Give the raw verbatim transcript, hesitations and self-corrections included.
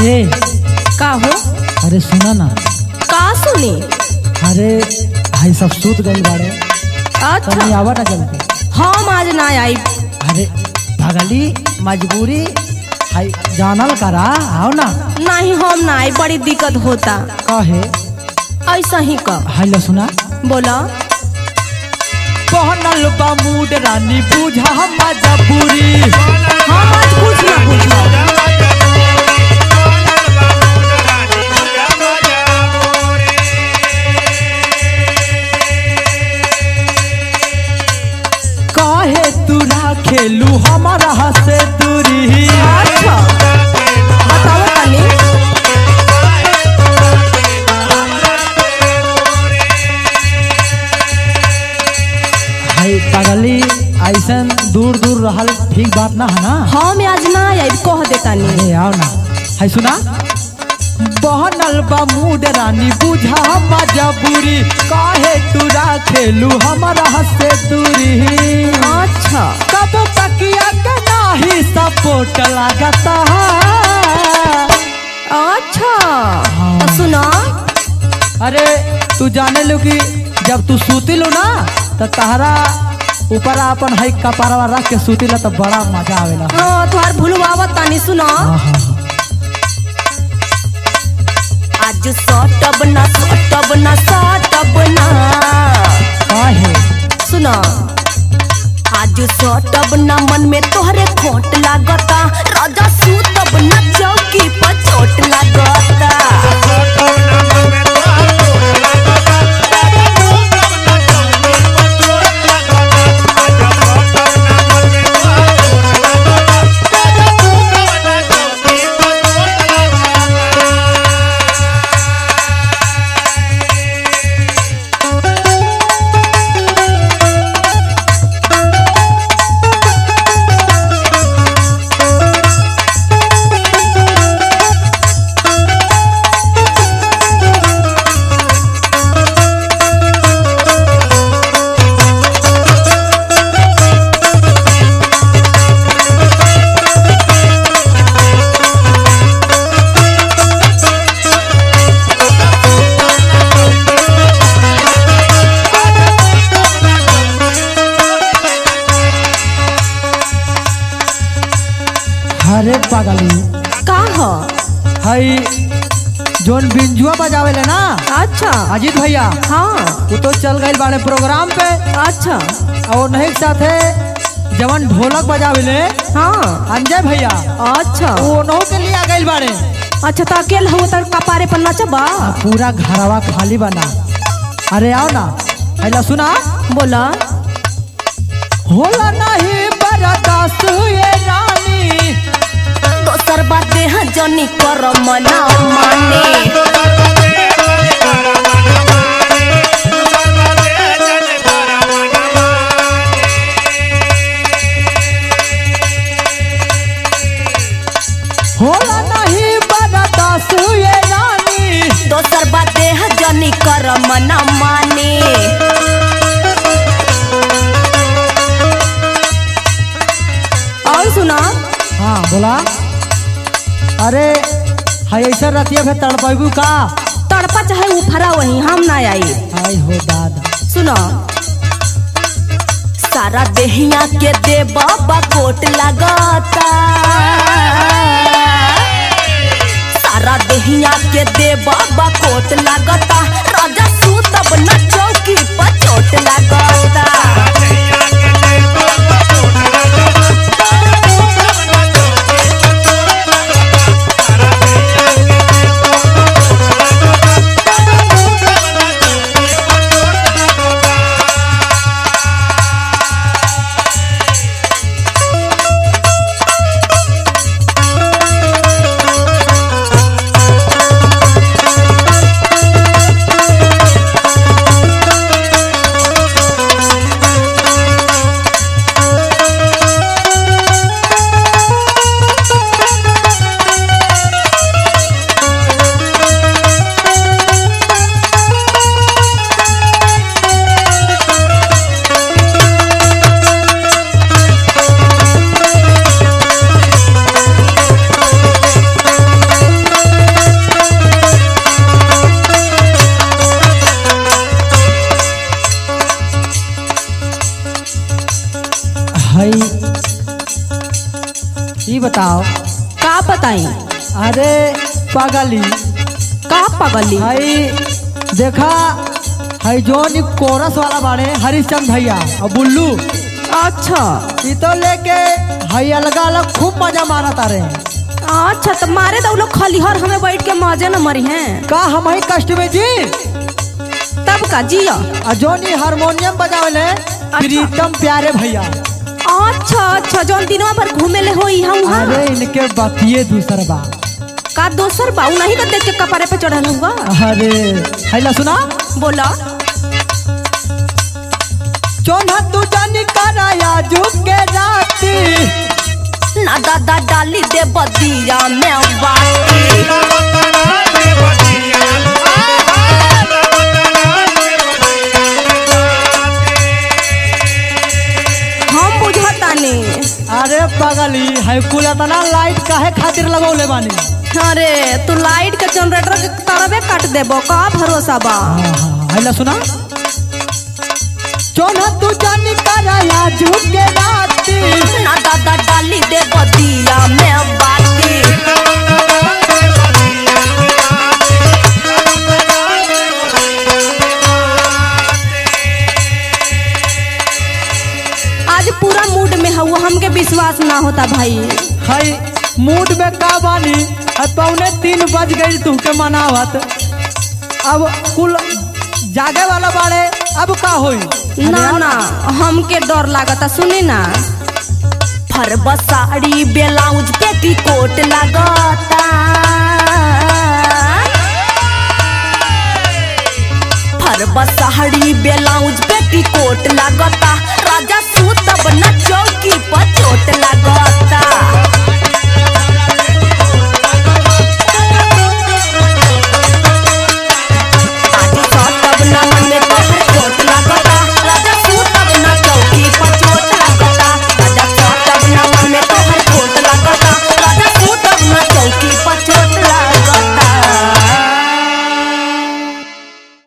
ए का हो? अरे सुना ना। का सुनी? अरे भाई सब सूत गए बाड़े। अच्छा नहीं आवा ना जल्दी। हम आज ना आई। अरे भगली मजबूरी हाय जानल करा आओ ना। नहीं हम ना आई, बड़ी दिक्कत होता। कहे ऐसा ही कब हाय लो सुना। बोला पहनल बा मूड रानी बुझा मजबूरी। हम आज कुछ ना पूछो। काहे तू राखेलू हमारा से दूरी। अच्छा बताओ तनी। हाय पगली ऐसन दूर दूर रहल ठीक बात ना है ना। हम आज ना आई, कह देता नहीं। अरे आओ ना। हाय सुना बहनल बा मूड रानी बुझा मजबूरी। काहे तू राखेलू हमारा से दूरी। अच्छा कब तकिया के नाही सपोर्ट लागता है। अच्छा हाँ। तो सुना। अरे तू जाने लो कि जब तू सूती लो ना तो तहरा ऊपर अपन हाई कपारवा रख के सूती ला तो बड़ा मजा आवेला। हाँ तुम्हार भूलवावत तानी। सुना हाँ हाँ हाँ। आज सटब ना सटब ना सटब ना। काहे सुना आज सटब ना, मन में तोहरे खोट लागता। राजा सूतब ना, चौकी पर चोट लागता। अरे पागली का हो? हाई जोन बिंजुआ बजावेले ना अच्छा अजीत भैया। हाँ वो तो चल गए बाड़े प्रोग्राम पे। अच्छा और नहीं साथे जवन ढोलक बजावेले हाँ अंजय भैया। अच्छा वो नौ के लिए आ गए बाड़े। अच्छा तो अकेले हो तर कपारे पर नचबा? पूरा घरवा खाली बना। अरे आओ ना। पहला सुना बोला होला नहीं बर्दाश्त ये रानी। दोसर बात देह जनी कर मना माने। होला नहीं बर्दाश्त ये रानी। दोसर बात देह जनी कर मना माने। और सुना हाँ बोला। अरे हाय ऐसा रतिया फिर तड़पू का। तड़पा चाहे उफरा वही, हम ना आई। हाय हो दादा। सुनो सारा देहिया के दे बाबा कोट लगाता। सारा देहिया के दे बाबा कोट लगाता। राजा सूतब ना, चौकी पर चोट लगाता। बताओ। का बताई? अरे पागली का पगली? हाई देखा हाई जोन कोरस वाला बाड़े हरिश्चंद भैया और बुल्लू, अच्छा ये तो लेके हाई अलग अलग खूब मजा मारा तारे। अच्छा तो मारे तो लोग खलिहर हमें बैठ के मजे न मरी हैं का हम ही कष्ट में जी तब का जिया। और जोनी हारमोनियम बजावले प्रीतम प्यारे भैया। अच्छा अच्छा जौन दिनवा भर घूमे ले हो यहाँ वहाँ। अरे इनके बतिये दूसर बा का दोसर बाऊ नहीं तो देख के कपारे पे चढ़ल हुआ। अरे हैला सुना बोला चौना तू जानी कराया झुके राती ना दादा डाली दे बदिया में बाती। हम बुझतानी। अरे पागली है कुल इतना लाइट काहे खातिर लगौले बानी। अरे तू लाइट के जनरेटर के तरबे काट देबो का भरोसा बा। हैला सुना चौना तू जानी कराया झुके राती ना दादा डाली दे बदिया में बाती। आज पूरा मूड में हुआ हमके विश्वास ना होता भाई। हाय मूड में का बानी पौने तीन बज गई तुमके मनावत अब कुल जागे वाला बाड़े अब का होई। ना ना हमके डर लागता सुनी ना। फरबा साड़ी ब्लाउज पेटीकोट लागता फरबा साड़ी ब्लाउज पेटीकोट लागता राजा सूतब न चौकी पर चोट लागता।